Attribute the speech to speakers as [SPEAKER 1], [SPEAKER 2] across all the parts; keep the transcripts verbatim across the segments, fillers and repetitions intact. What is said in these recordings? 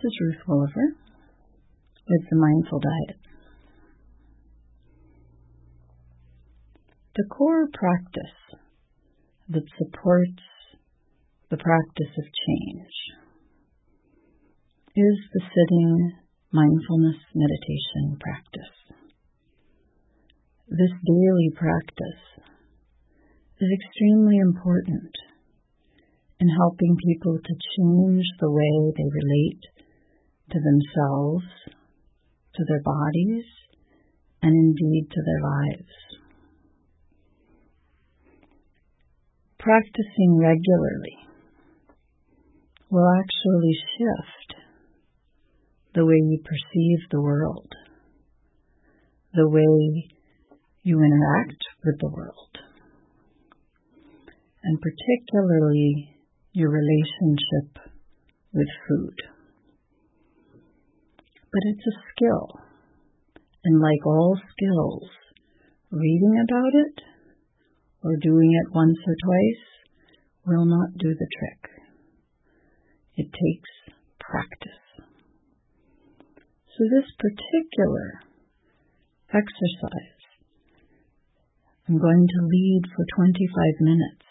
[SPEAKER 1] is Ruth Wolliver with the Mindful Diet. The core practice that supports the practice of change is the sitting mindfulness meditation practice. This daily practice is extremely important in helping people to change the way they relate to themselves, to their bodies, and indeed to their lives. Practicing regularly will actually shift the way you perceive the world, the way you interact with the world, and particularly your relationship with food. But it's a skill, and like all skills, reading about it or doing it once or twice will not do the trick. It takes practice. So this particular exercise, I'm going to lead for twenty-five minutes.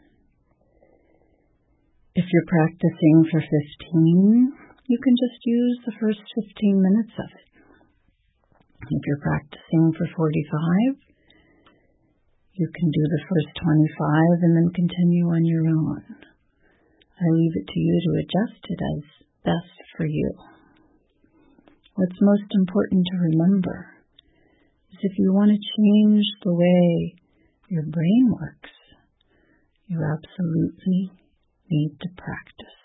[SPEAKER 1] If you're practicing for fifteen, you can just use the first fifteen minutes of it. If you're practicing for forty-five, you can do the first twenty-five and then continue on your own. I leave it to you to adjust it as best for you. What's most important to remember is if you want to change the way your brain works, you absolutely need to practice.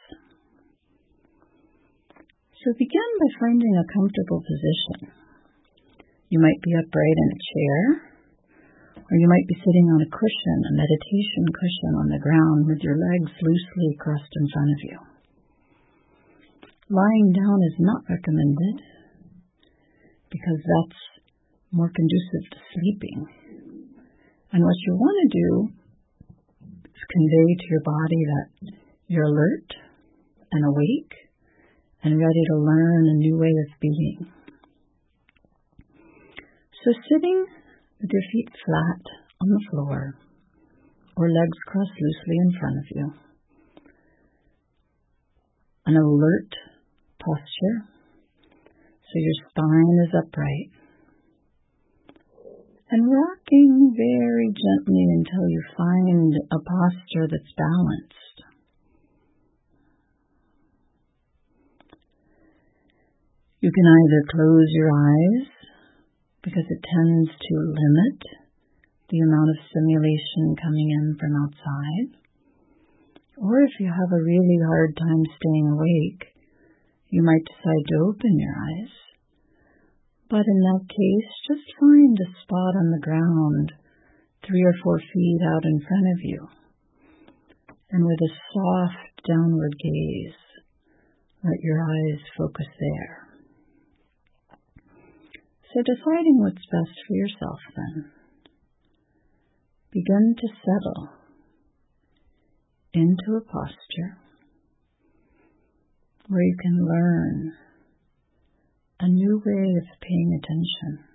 [SPEAKER 1] So begin by finding a comfortable position. You might be upright in a chair, or you might be sitting on a cushion, a meditation cushion on the ground with your legs loosely crossed in front of you. Lying down is not recommended because that's more conducive to sleeping. And what you want to do is convey to your body that you're alert and awake and ready to learn a new way of being. So sitting with your feet flat on the floor or legs crossed loosely in front of you, an alert posture, so your spine is upright, and rocking very gently until you find a posture that's balanced. You can either close your eyes because it tends to limit the amount of stimulation coming in from outside, or if you have a really hard time staying awake, you might decide to open your eyes. But in that case, just find a spot on the ground three or four feet out in front of you, and with a soft downward gaze, let your eyes focus there. So deciding what's best for yourself then, begin to settle into a posture where you can learn a new way of paying attention,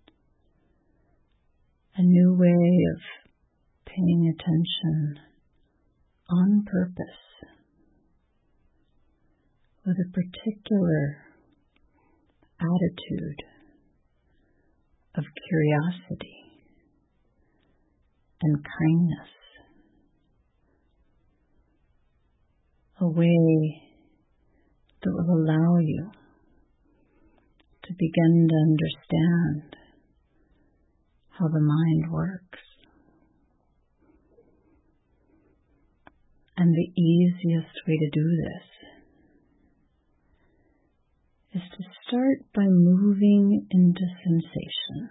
[SPEAKER 1] a new way of paying attention on purpose, with a particular attitude of curiosity and kindness, a way that will allow you to begin to understand how the mind works. And the easiest way to do this is to start by moving into sensation.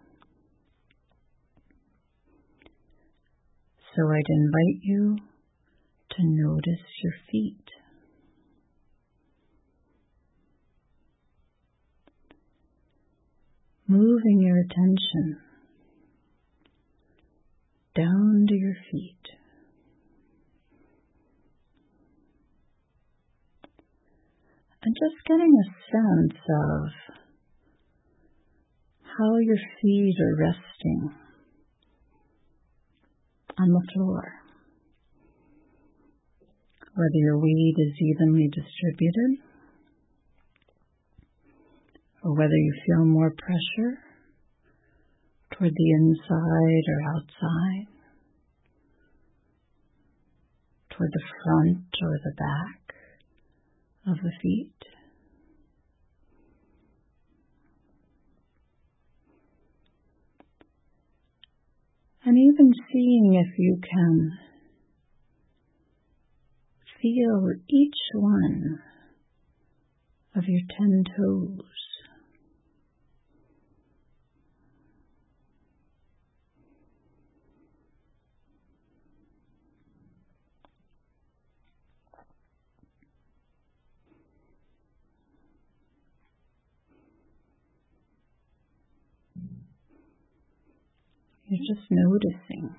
[SPEAKER 1] So I'd invite you to notice your feet. Moving your attention down to your feet. And just getting a sense of how your feet are resting on the floor. Whether your weight is evenly distributed, or whether you feel more pressure toward the inside or outside, toward the front or the back of the feet. And even seeing if you can feel each one of your ten toes. You're just noticing.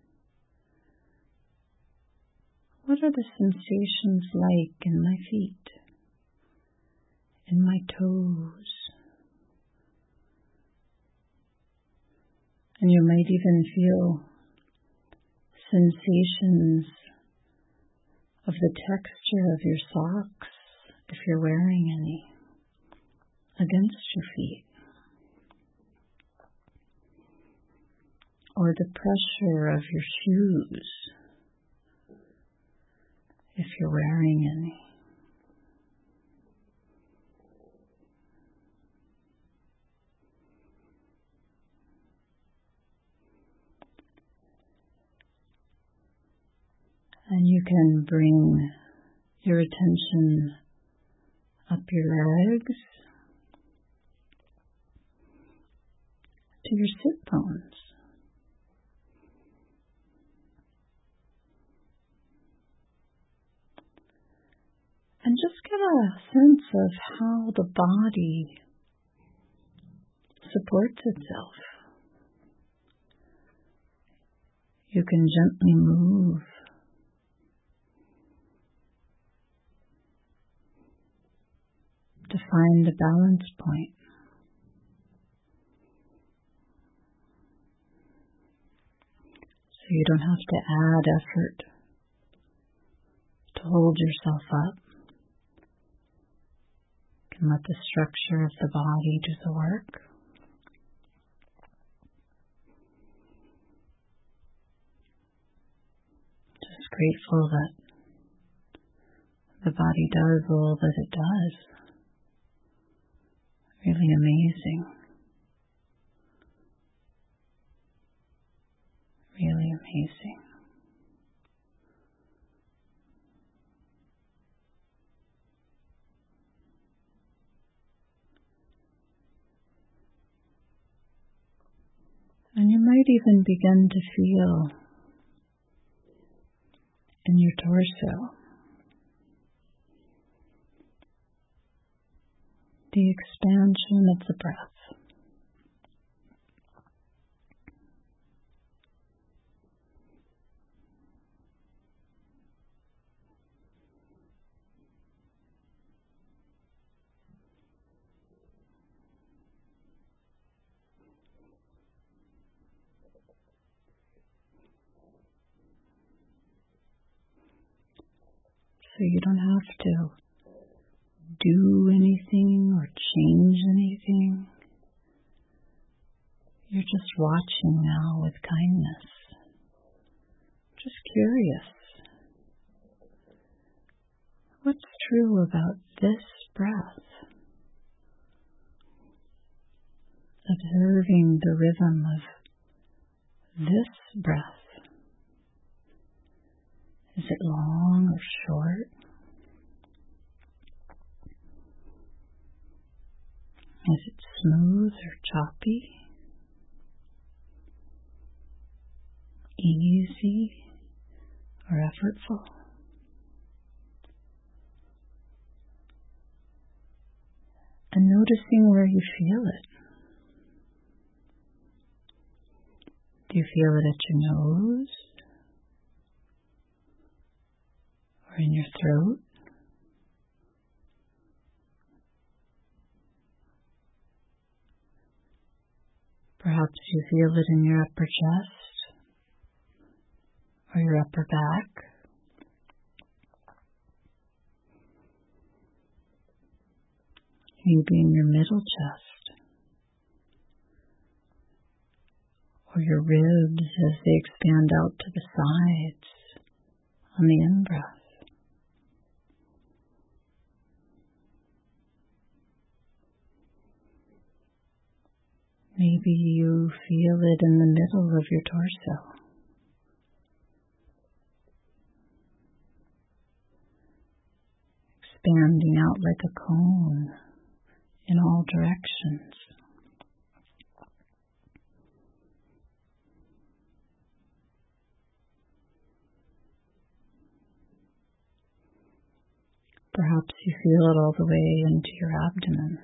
[SPEAKER 1] What are the sensations like in my feet, in my toes? And you might even feel sensations of the texture of your socks, if you're wearing any, against your feet. Or the pressure of your shoes, if you're wearing any. And you can bring your attention up your legs to your sit bones. And just get a sense of how the body supports itself. You can gently move to find the balance point. So you don't have to add effort to hold yourself up. You can let the structure of the body do the work. Just grateful that the body does all that it does. Really amazing. Really amazing. And you might even begin to feel in your torso the expansion of the breath. So you don't have to do anything or change anything. You're just watching now with kindness. Just curious. What's true about this breath? Observing the rhythm of this breath. Is it long or short? Is it smooth or choppy? Easy or effortful? And noticing where you feel it. Do you feel it at your nose? Or in your throat? Perhaps you feel it in your upper chest or your upper back. Maybe in your middle chest or your ribs as they expand out to the sides on the in-breath. Maybe you feel it in the middle of your torso. Expanding out like a cone in all directions. Perhaps you feel it all the way into your abdomen.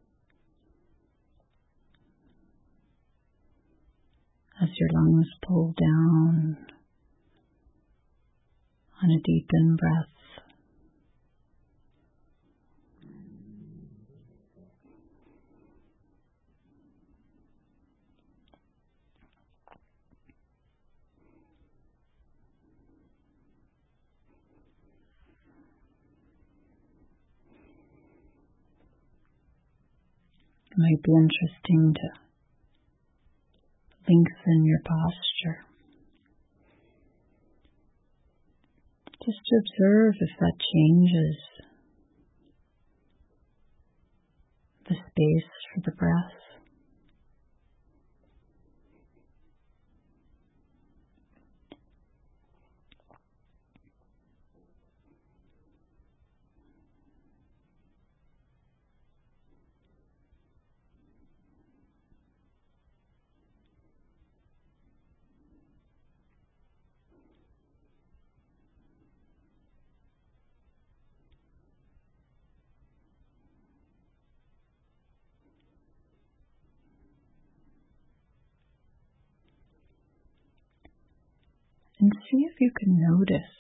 [SPEAKER 1] As your lungs pull down on a deep in-breath. It might be interesting to lengthen your posture. Just to observe if that changes the space for the breath. And see if you can notice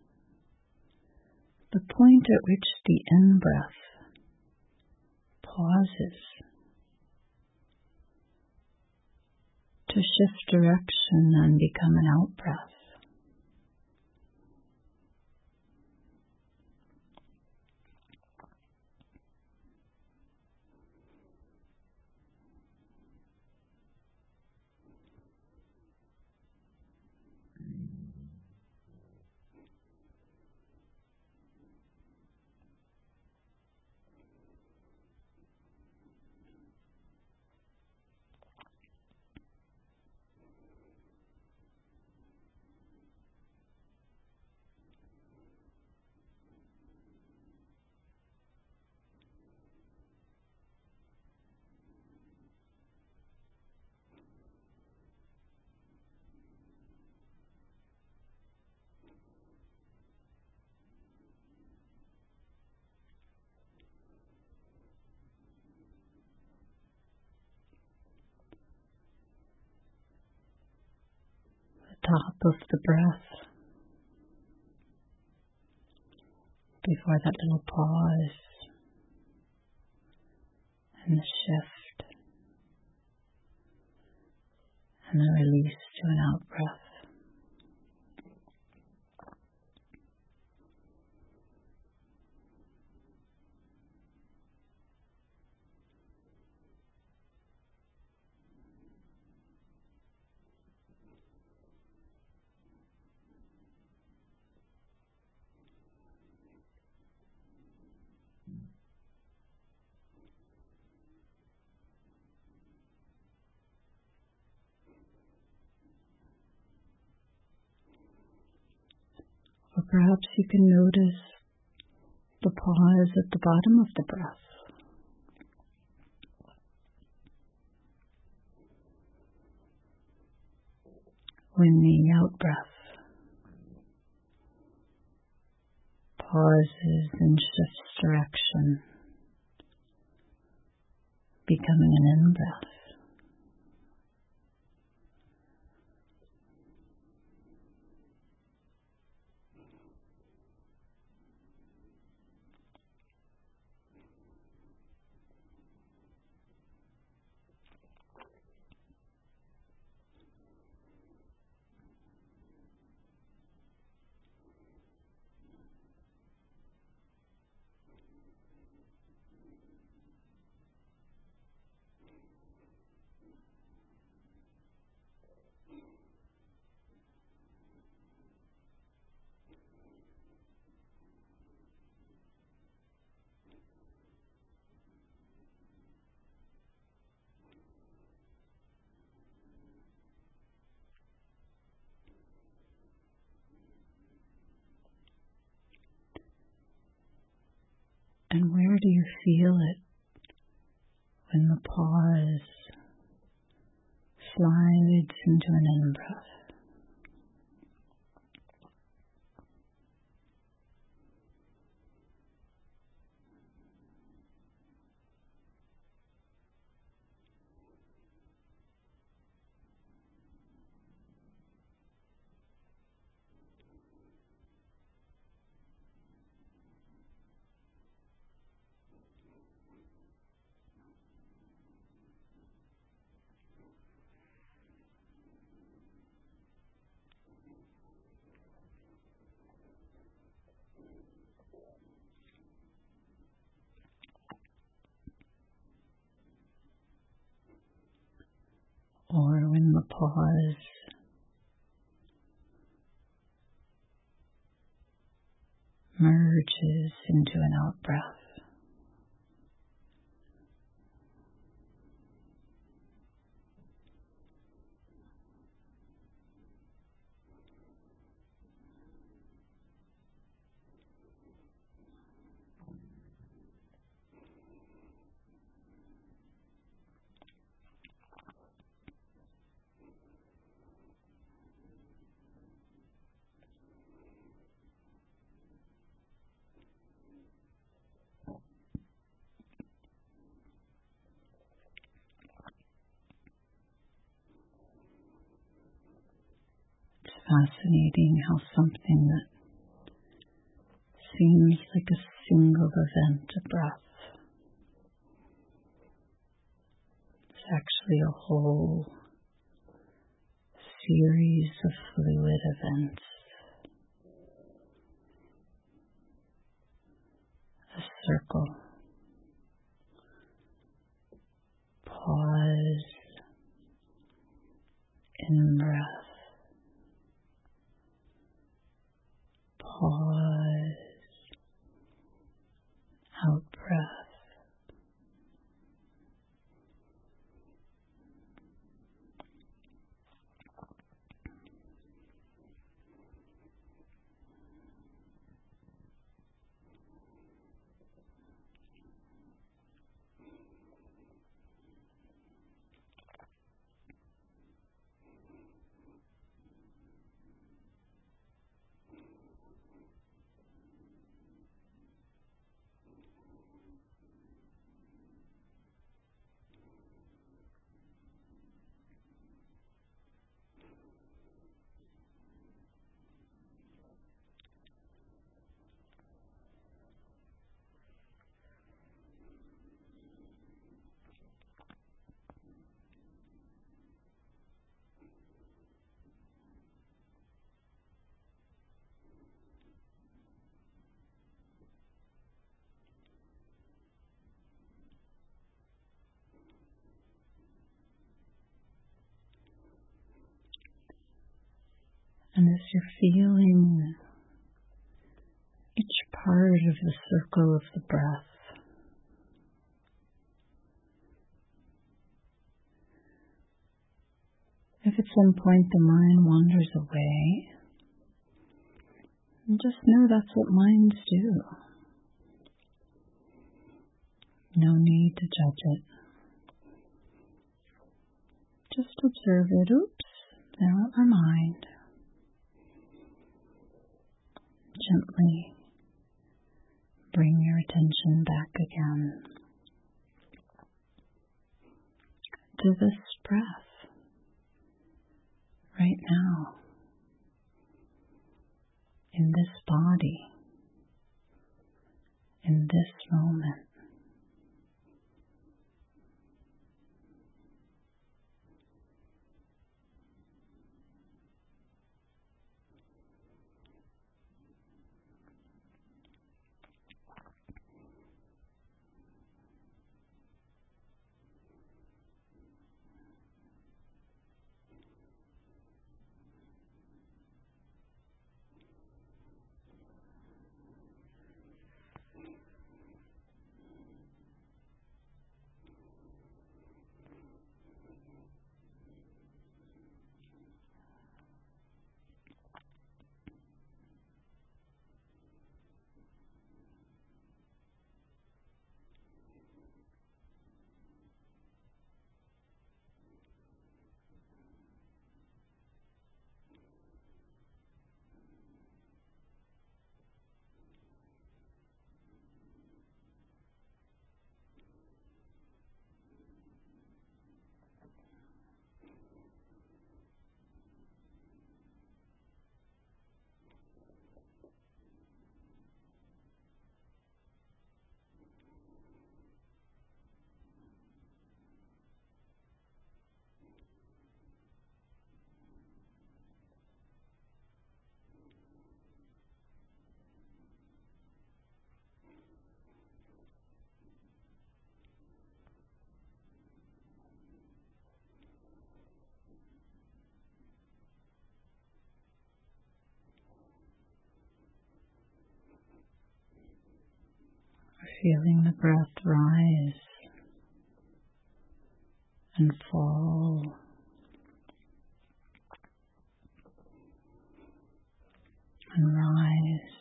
[SPEAKER 1] the point at which the in-breath pauses to shift direction and become an out-breath. Top of the breath before that little pause and the shift and the release to an out breath. Or perhaps you can notice the pause at the bottom of the breath. When the out-breath pauses and shifts direction, becoming an in-breath. And where do you feel it when the pause slides into an in-breath? Or when the pause merges into an out-breath. Fascinating how something that seems like a single event, a breath, is actually a whole series of fluid events. A circle, pause, in-breath, pause, out-breath. And as you're feeling each part of the circle of the breath, if at some point the mind wanders away, just know that's what minds do. No need to judge it. Just observe it. Oops, there went my mind. Gently bring your attention back again to this breath right now, in this body, in this moment. feeling the breath rise and fall. And rise.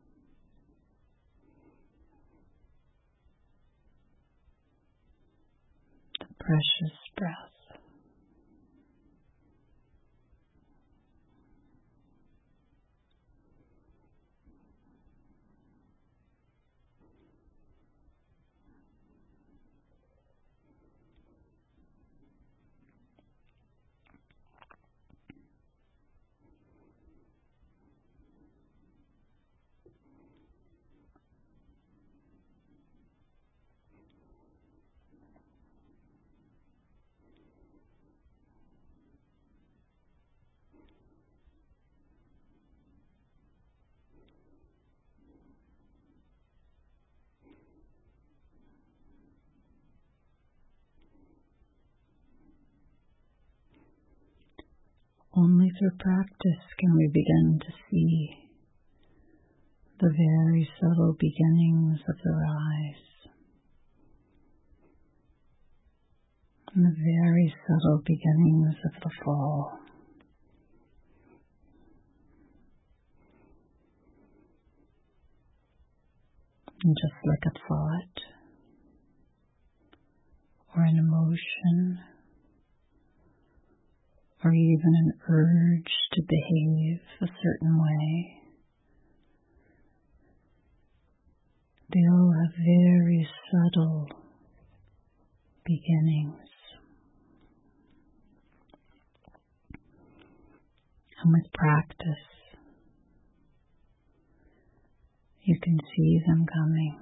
[SPEAKER 1] The precious breath. Only through practice can we begin to see the very subtle beginnings of the rise and the very subtle beginnings of the fall. And just like a thought or an emotion, or even an urge to behave a certain way, they all have very subtle beginnings. And with practice, you can see them coming.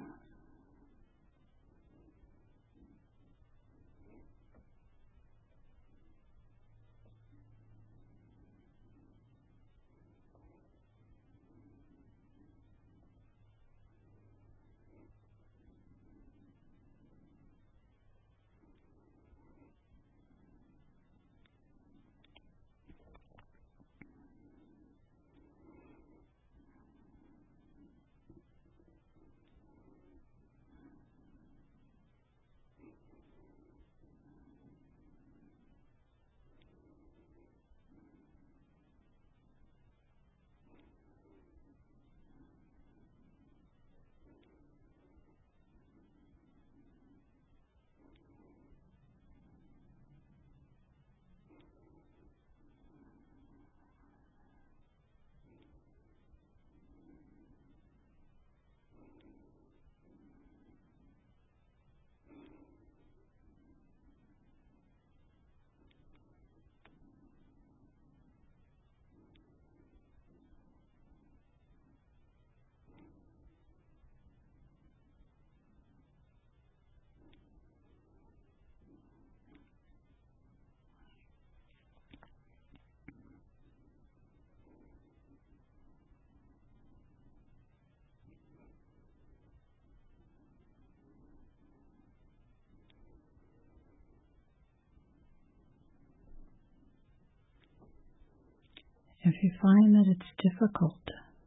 [SPEAKER 1] If you find that it's difficult,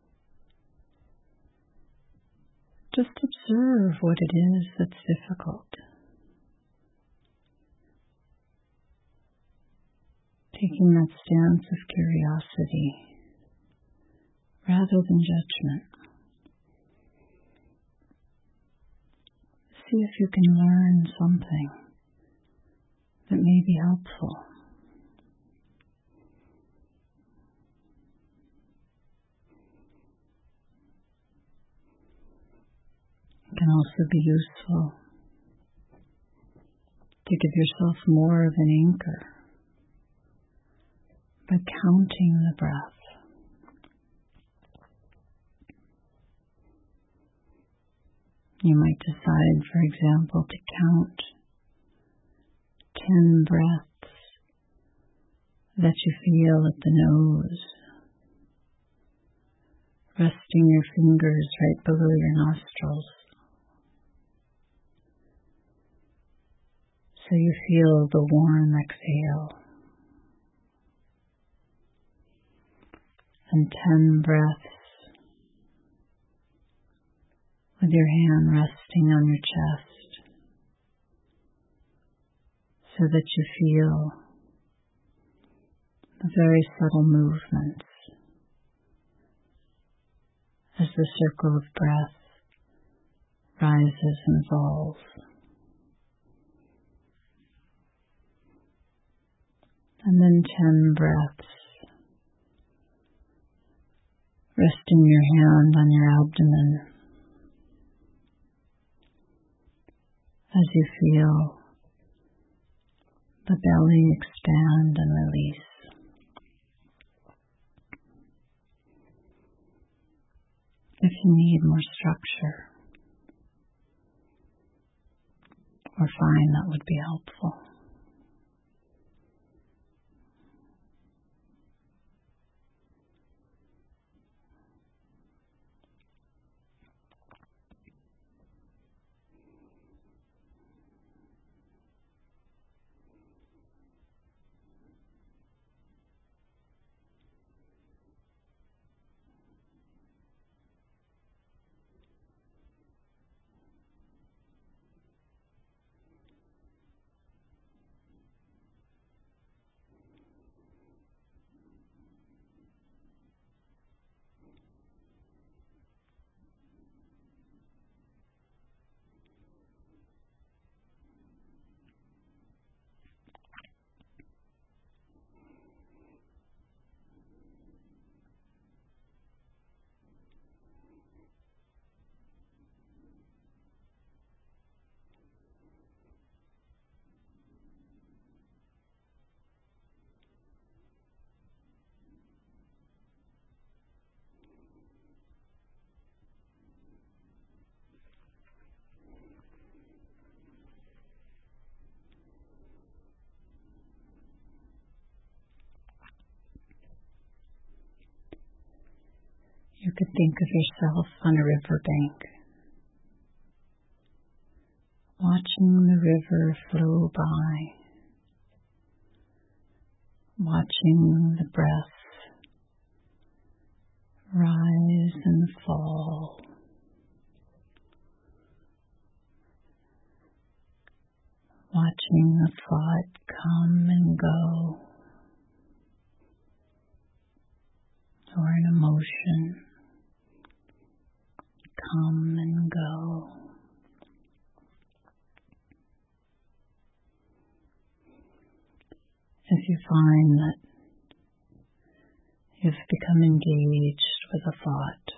[SPEAKER 1] just observe what it is that's difficult. Taking that stance of curiosity rather than judgment. See if you can learn something that may be helpful. It can also be useful to give yourself more of an anchor by counting the breath. You might decide, for example, to count ten breaths that you feel at the nose, resting your fingers right below your nostrils. So you feel the warm exhale. And ten breaths with your hand resting on your chest so that you feel the very subtle movements as the circle of breath rises and falls. And then ten breaths, resting your hand on your abdomen as you feel the belly expand and release. If you need more structure or find that would be helpful. You could think of yourself on a riverbank, watching the river flow by, watching the breath rise and fall, watching a thought come and go, or an emotion come and go. If you find that you've become engaged with a thought,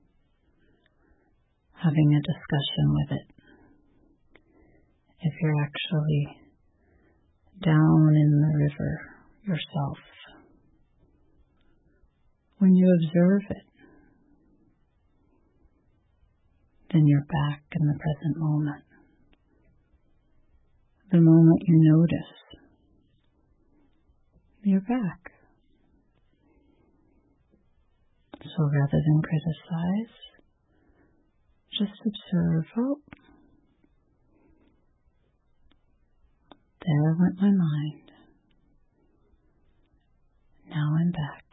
[SPEAKER 1] having a discussion with it, if you're actually down in the river yourself, when you observe it, then you're back in the present moment. The moment you notice, you're back. So rather than criticize, just observe, oh, there went my mind. Now I'm back.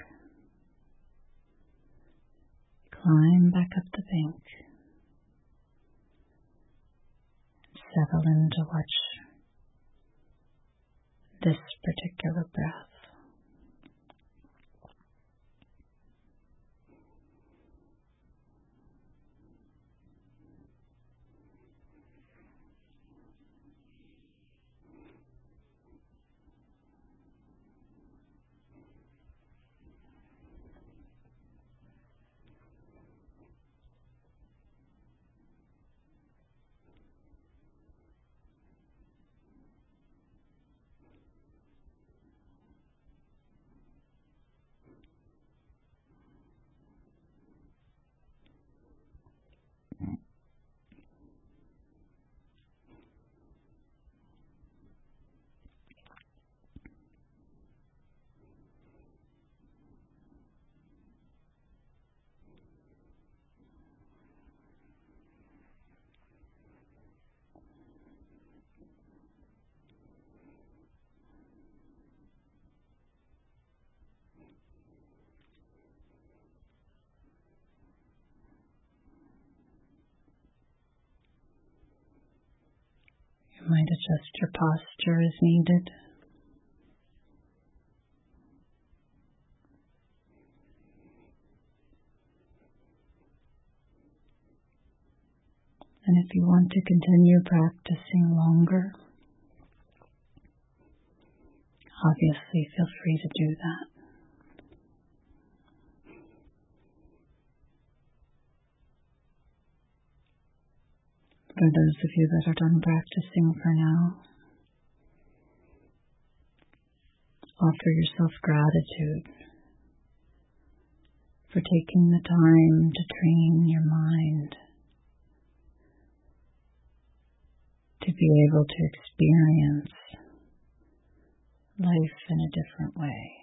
[SPEAKER 1] Climb back up the bank. Settle in to watch this particular breath. might adjust your posture as needed. And if you want to continue practicing longer, obviously feel free to do that. For those of you that are done practicing for now, offer yourself gratitude for taking the time to train your mind to be able to experience life in a different way.